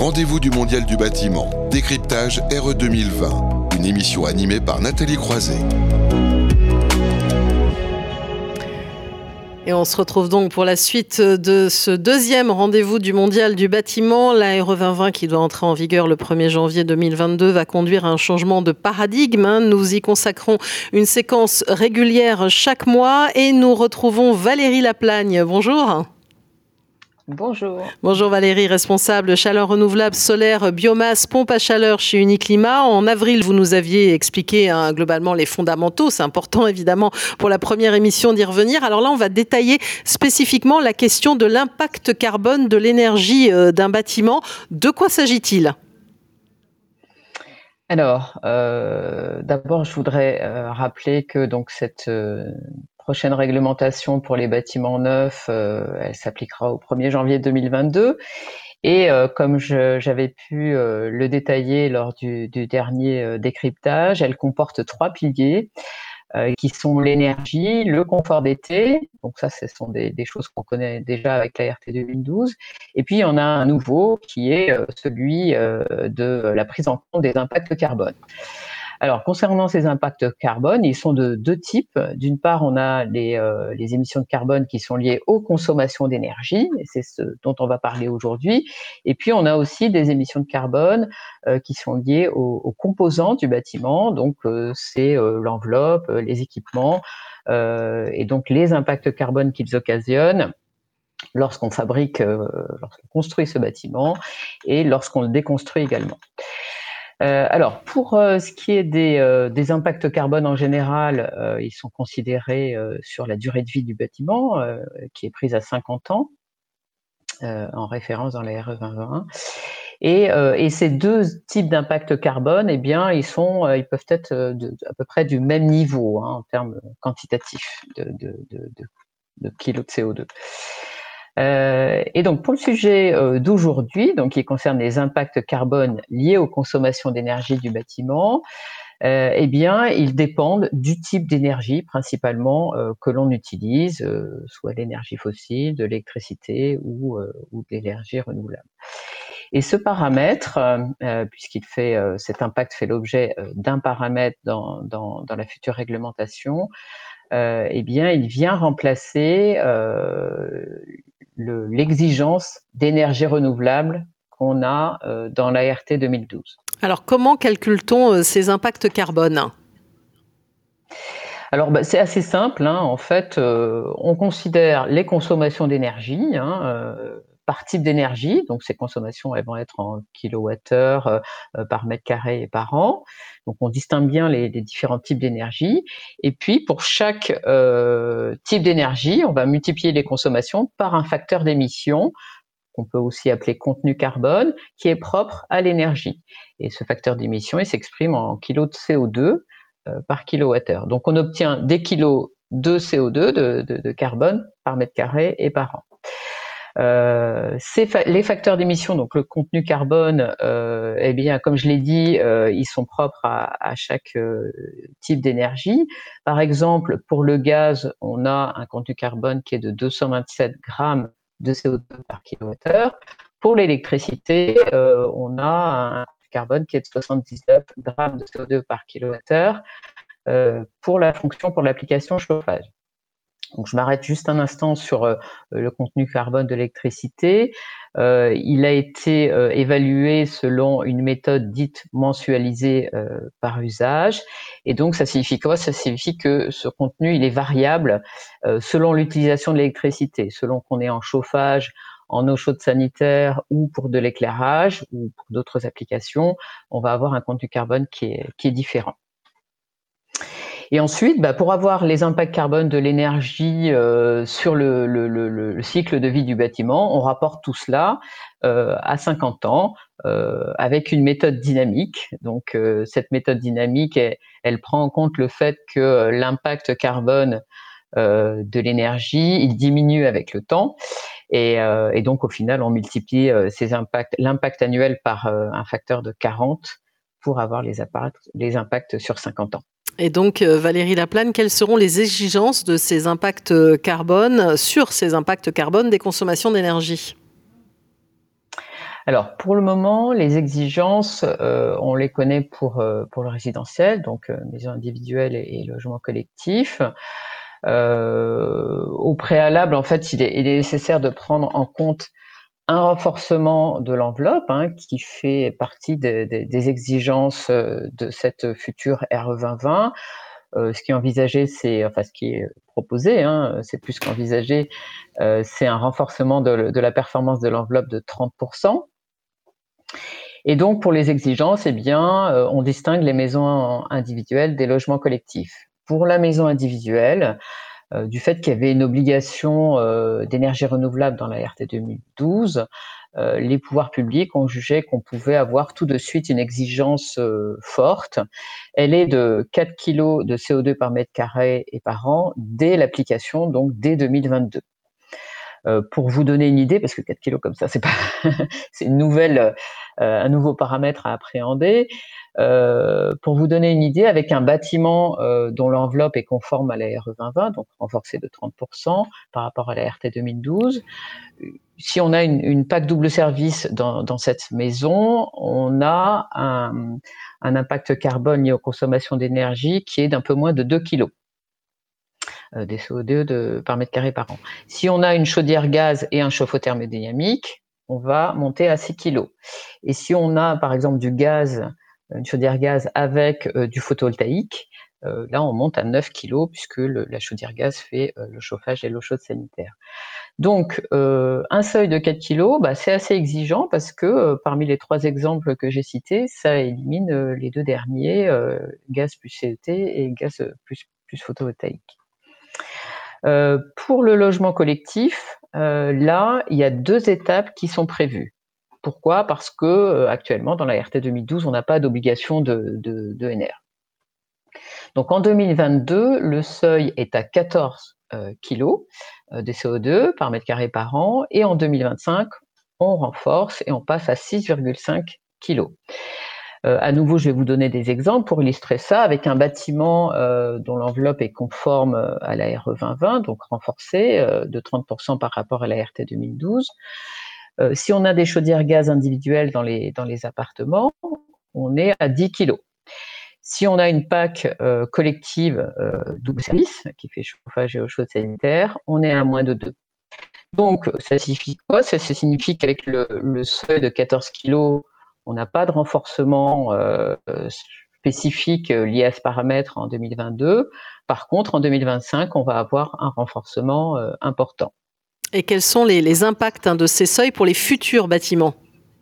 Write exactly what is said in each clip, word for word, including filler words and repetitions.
Rendez-vous du Mondial du bâtiment, décryptage R E deux mille vingt, une émission animée par Nathalie Croiset. Et on se retrouve donc pour la suite de ce deuxième rendez-vous du Mondial du bâtiment. La R E vingt vingt, qui doit entrer en vigueur le premier janvier deux mille vingt-deux, va conduire à un changement de paradigme. Nous y consacrons une séquence régulière chaque mois et nous retrouvons Valérie Laplagne. Bonjour. Bonjour. Bonjour Valérie, responsable chaleur renouvelable, solaire, biomasse, pompe à chaleur chez Uniclimat. En avril, vous nous aviez expliqué hein, globalement les fondamentaux. C'est important évidemment pour la première émission d'y revenir. Alors là, on va détailler spécifiquement la question de l'impact carbone de l'énergie euh, d'un bâtiment. De quoi s'agit-il ? Alors, euh, d'abord, je voudrais euh, rappeler que donc cette euh, prochaine réglementation pour les bâtiments neufs, euh, elle s'appliquera au premier janvier deux mille vingt-deux. Et euh, comme je, j'avais pu euh, le détailler lors du, du dernier euh, décryptage, elle comporte trois piliers euh, qui sont l'énergie, le confort d'été. Donc ça, ce sont des, des choses qu'on connaît déjà avec la R T deux mille douze. Et puis, on a un nouveau qui est euh, celui euh, de la prise en compte des impacts carbone. Alors, concernant ces impacts carbone, ils sont de deux types. D'une part, on a les, euh, les émissions de carbone qui sont liées aux consommations d'énergie, et c'est ce dont on va parler aujourd'hui. Et puis, on a aussi des émissions de carbone euh, qui sont liées aux, aux composants du bâtiment, donc euh, c'est euh, l'enveloppe, les équipements, euh, et donc les impacts carbone qu'ils occasionnent lorsqu'on fabrique, euh, lorsqu'on construit ce bâtiment et lorsqu'on le déconstruit également. Euh, alors, pour euh, ce qui est des, euh, des impacts carbone en général, euh, ils sont considérés euh, sur la durée de vie du bâtiment, euh, qui est prise à cinquante ans, euh, en référence dans la R E vingt vingt. Et, euh, et ces deux types d'impacts carbone, eh bien, ils sont, euh, ils peuvent être de, à peu près du même niveau hein, en termes quantitatifs de, de, de, de, de kilos de C O deux. Euh, et donc pour le sujet euh, d'aujourd'hui, donc qui concerne les impacts carbone liés aux consommations d'énergie du bâtiment, euh, eh bien ils dépendent du type d'énergie principalement euh, que l'on utilise, euh, soit l'énergie fossile, de l'électricité ou, euh, ou de l'énergie renouvelable. Et ce paramètre, euh, puisqu'il fait euh, cet impact fait l'objet euh, d'un paramètre dans, dans, dans la future réglementation, euh, eh bien il vient remplacer euh, Le, l'exigence d'énergie renouvelable qu'on a euh, dans la R T deux mille douze. Alors, comment calcule-t-on euh, ces impacts carbone ? Alors, bah, c'est assez simple. Hein. En fait, euh, on considère les consommations d'énergie hein, euh, par type d'énergie. Donc, ces consommations, elles vont être en kilowattheures euh, par mètre carré et par an. Donc, on distingue bien les, les différents types d'énergie. Et puis, pour chaque euh, type d'énergie, on va multiplier les consommations par un facteur d'émission qu'on peut aussi appeler contenu carbone, qui est propre à l'énergie. Et ce facteur d'émission, il s'exprime en kilos de C O deux euh, par kilowattheure. Donc, on obtient des kilos de C O deux, de, de, de carbone, par mètre carré et par an. Euh, ces fa- les facteurs d'émission, donc le contenu carbone, euh, eh bien, comme je l'ai dit, euh, ils sont propres à, à chaque euh, type d'énergie. Par exemple, pour le gaz, on a un contenu carbone qui est de deux cent vingt-sept grammes de C O deux par kilowattheure. Pour l'électricité, euh, on a un carbone qui est de soixante-dix-neuf grammes de C O deux par kilowattheure euh, pour la fonction, pour l'application chauffage. Donc, je m'arrête juste un instant sur euh, le contenu carbone de l'électricité. Euh, il a été euh, évalué selon une méthode dite mensualisée euh, par usage. Et donc, ça signifie quoi ? Ça signifie que ce contenu, il est variable euh, selon l'utilisation de l'électricité, selon qu'on est en chauffage, en eau chaude sanitaire ou pour de l'éclairage ou pour d'autres applications, on va avoir un contenu carbone qui est, qui est différent. Et ensuite, bah, pour avoir les impacts carbone de l'énergie euh, sur le, le, le, le cycle de vie du bâtiment, on rapporte tout cela euh, à cinquante ans euh, avec une méthode dynamique. Donc, euh, cette méthode dynamique, elle, elle prend en compte le fait que l'impact carbone euh, de l'énergie, il diminue avec le temps. Et, euh, et donc, au final, on multiplie euh, ces impacts, l'impact annuel par euh, un facteur de quarante pour avoir les impacts, les impacts sur cinquante ans. Et donc, Valérie Laplagne, quelles seront les exigences de ces impacts carbone sur ces impacts carbone des consommations d'énergie ? Alors, pour le moment, les exigences, euh, on les connaît pour, euh, pour le résidentiel, donc euh, maison individuelle et, et logement collectif. Euh, au préalable, en fait, il est, il est nécessaire de prendre en compte un renforcement de l'enveloppe, hein, qui fait partie de, de, des exigences de cette future R E vingt vingt. Euh, ce qui est envisagé, c'est, enfin, ce qui est proposé, hein, c'est plus qu'envisagé, euh, c'est un renforcement de, de la performance de l'enveloppe de trente pour cent. Et donc, pour les exigences, eh bien, euh, on distingue les maisons individuelles des logements collectifs. Pour la maison individuelle, euh, du fait qu'il y avait une obligation euh, d'énergie renouvelable dans la R T deux mille douze, euh, les pouvoirs publics ont jugé qu'on pouvait avoir tout de suite une exigence euh, forte. Elle est de quatre kilos de C O deux par mètre carré et par an dès l'application, donc dès deux mille vingt-deux. Euh, pour vous donner une idée, parce que quatre kilos comme ça, c'est pas, c'est une nouvelle, euh, un nouveau paramètre à appréhender. Euh, pour vous donner une idée, avec un bâtiment euh, dont l'enveloppe est conforme à la R E vingt vingt, donc renforcée de trente pour cent par rapport à la R T deux mille douze, si on a une, une P A C double service dans, dans cette maison, on a un, un impact carbone lié aux consommations d'énergie qui est d'un peu moins de deux kilos. Des C O deux de, par mètre carré par an. Si on a une chaudière gaz et un chauffe-eau thermodynamique, on va monter à six kilos. Et si on a, par exemple, du gaz, une chaudière gaz avec euh, du photovoltaïque, euh, là, on monte à neuf kilos puisque le, la chaudière gaz fait euh, le chauffage et l'eau chaude sanitaire. Donc, euh, un seuil de quatre kilos, bah, c'est assez exigeant parce que euh, parmi les trois exemples que j'ai cités, ça élimine euh, les deux derniers, euh, gaz plus C E T et gaz plus, plus photovoltaïque. Euh, pour le logement collectif, euh, là, il y a deux étapes qui sont prévues. Pourquoi ? Parce que euh, actuellement, dans la R T deux mille douze, on n'a pas d'obligation de, de, de N R. Donc en deux mille vingt-deux, le seuil est à quatorze euh, kilos euh, de C O deux par mètre carré par an, et en deux mille vingt-cinq, on renforce et on passe à six virgule cinq kilos. Euh, à nouveau, je vais vous donner des exemples pour illustrer ça avec un bâtiment euh, dont l'enveloppe est conforme à la R E vingt vingt, donc renforcée euh, de trente pour cent par rapport à la R T deux mille douze. Euh, si on a des chaudières gaz individuelles dans les, dans les appartements, on est à dix kilos. Si on a une P A C euh, collective euh, double service qui fait chauffage et eau chaude sanitaire, on est à moins de deux. Donc, ça signifie quoi ? Ça, ça signifie qu'avec le, le seuil de quatorze kilos, on n'a pas de renforcement euh, spécifique lié à ce paramètre en deux mille vingt-deux. Par contre, en deux mille vingt-cinq, on va avoir un renforcement euh, important. Et quels sont les, les impacts hein, de ces seuils pour les futurs bâtiments ?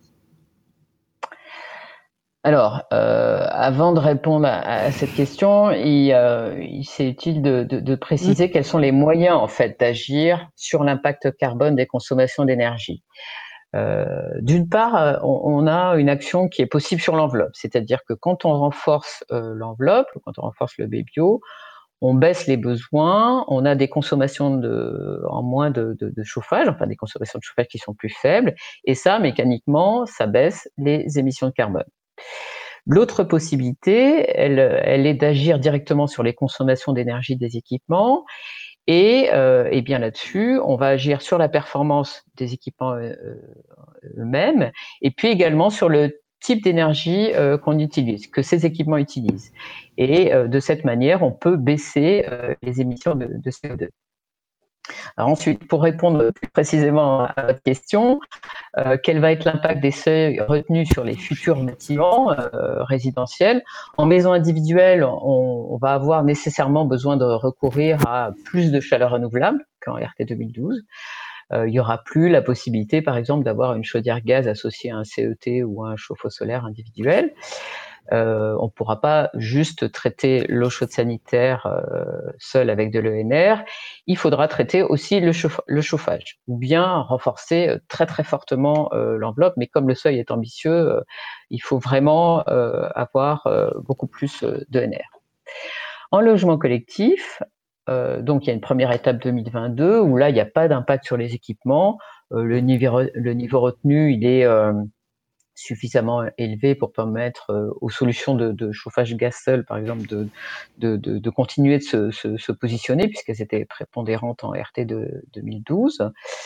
Alors, euh, avant de répondre à, à cette question, il, euh, il c'est utile de, de, de préciser mmh. quels sont les moyens en fait d'agir sur l'impact carbone des consommations d'énergie. Euh, d'une part, on, on a une action qui est possible sur l'enveloppe, c'est-à-dire que quand on renforce euh, l'enveloppe, quand on renforce le B-bio, on baisse les besoins, on a des consommations de, en moins de, de, de chauffage, enfin des consommations de chauffage qui sont plus faibles, et ça, mécaniquement, ça baisse les émissions de carbone. L'autre possibilité, elle, elle est d'agir directement sur les consommations d'énergie des équipements. Et, euh, et bien là-dessus, on va agir sur la performance des équipements euh, eux-mêmes, et puis également sur le type d'énergie euh, qu'on utilise, que ces équipements utilisent. Et euh, de cette manière, on peut baisser euh, les émissions de, de C O deux. Alors ensuite, pour répondre plus précisément à votre question, euh, quel va être l'impact des seuils retenus sur les futurs bâtiments euh, résidentiels ? En maison individuelle, on, on va avoir nécessairement besoin de recourir à plus de chaleur renouvelable qu'en R T deux mille douze. Euh, il n'y aura plus la possibilité, par exemple, d'avoir une chaudière gaz associée à un C E T ou à un chauffe-eau solaire individuel. Euh, on ne pourra pas juste traiter l'eau chaude sanitaire euh, seule avec de l'E N R. Il faudra traiter aussi le, chauffe- le chauffage, ou bien renforcer très très fortement euh, l'enveloppe. Mais comme le seuil est ambitieux, euh, il faut vraiment euh, avoir euh, beaucoup plus euh, d'E N R. En logement collectif, euh, donc il y a une première étape deux mille vingt-deux où là il n'y a pas d'impact sur les équipements. Euh, le, niveau, le niveau retenu, il est euh, suffisamment élevé pour permettre euh, aux solutions de, de chauffage gaz seul, par exemple, de, de, de, de continuer de se, se, se positionner puisqu'elles étaient prépondérantes en R T de deux mille douze.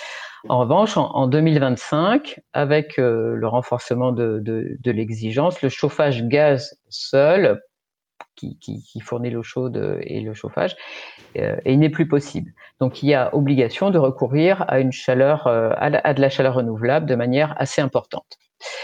En revanche, en, en deux mille vingt-cinq, avec euh, le renforcement de, de, de l'exigence, le chauffage gaz seul, qui, qui, qui fournit l'eau chaude et le chauffage, euh, et il n'est plus possible. Donc il y a obligation de recourir à une chaleur, euh, à, la, à de la chaleur renouvelable de manière assez importante.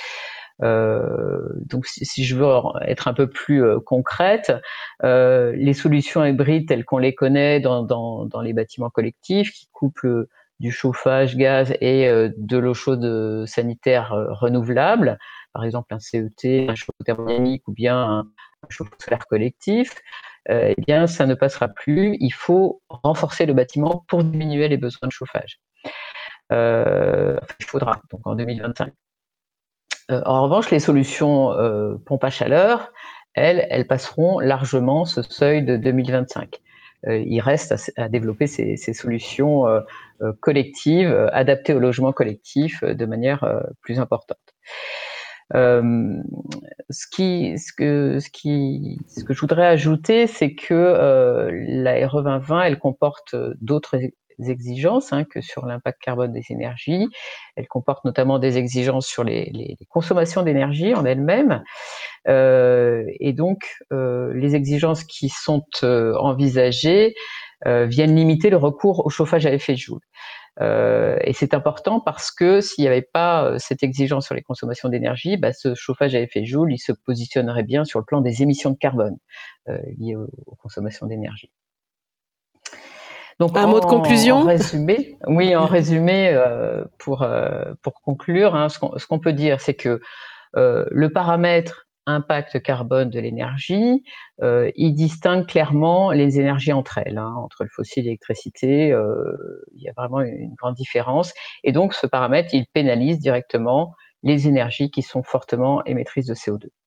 Euh, donc si, si je veux être un peu plus euh, concrète, euh, les solutions hybrides telles qu'on les connaît dans, dans, dans les bâtiments collectifs, qui couplent du chauffage gaz et euh, de l'eau chaude sanitaire euh, renouvelable, par exemple un C E T, un chauffe-eau thermodynamique ou bien un, un chauffe-eau solaire collectif, euh, eh bien ça ne passera plus. Il faut renforcer le bâtiment pour diminuer les besoins de chauffage. Euh, enfin, il faudra donc en deux mille vingt-cinq. Euh, en revanche, les solutions euh, pompe à chaleur, elles, elles passeront largement ce seuil de deux mille vingt-cinq. Euh, il reste à, à développer ces, ces solutions euh, euh, collectives, euh, adaptées au logement collectif euh, de manière euh, plus importante. Euh, ce qui, ce que, ce qui, ce que je voudrais ajouter, c'est que euh, la R E vingt vingt, elle comporte d'autres exigences hein, que sur l'impact carbone des énergies. Elle comporte notamment des exigences sur les, les, les consommations d'énergie en elles-mêmes. Euh, et donc, euh, les exigences qui sont euh, envisagées euh, viennent limiter le recours au chauffage à effet de joule. Euh, et c'est important parce que s'il n'y avait pas cette exigence sur les consommations d'énergie, bah, ce chauffage à effet de joule, il se positionnerait bien sur le plan des émissions de carbone euh, liées aux, aux consommations d'énergie. Donc, un en, mot de conclusion. En résumé, oui, en résumé, euh, pour euh, pour conclure, hein, ce qu'on ce qu'on peut dire, c'est que euh, le paramètre impact carbone de l'énergie, euh, il distingue clairement les énergies entre elles, hein, entre le fossile et l'électricité. Euh, il y a vraiment une grande différence, et donc ce paramètre, il pénalise directement les énergies qui sont fortement émettrices de C O deux.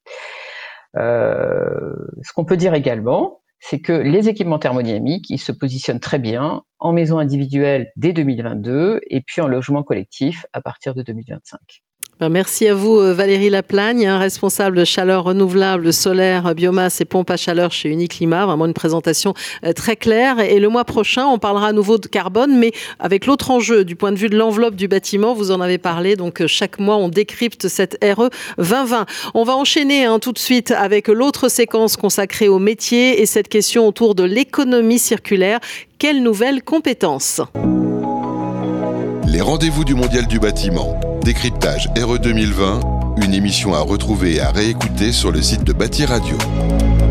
Euh, ce qu'on peut dire également, c'est que les équipements thermodynamiques, ils se positionnent très bien en maison individuelle dès deux mille vingt-deux et puis en logement collectif à partir de deux mille vingt-cinq. Merci à vous Valérie Laplagne, responsable de chaleur renouvelable, solaire, biomasse et pompe à chaleur chez Uniclimat. Vraiment une présentation très claire. Et le mois prochain, on parlera à nouveau de carbone, mais avec l'autre enjeu du point de vue de l'enveloppe du bâtiment. Vous en avez parlé. Donc chaque mois, on décrypte cette R E vingt vingt. On va enchaîner hein, tout de suite avec l'autre séquence consacrée au métier et cette question autour de l'économie circulaire. Quelles nouvelles compétences ? Les rendez-vous du Mondial du bâtiment. Décryptage R E deux mille vingt, une émission à retrouver et à réécouter sur le site de Bâti Radio.